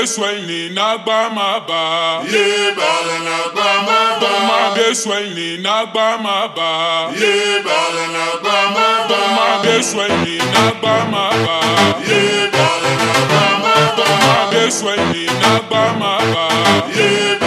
besweni nagba maba. Ye bala nagba maba. Ma besweni nagba maba. Ye bala nagba maba. Ma besweni nagba maba. Ye bala nagba maba. Ma besweni nagba maba. Ye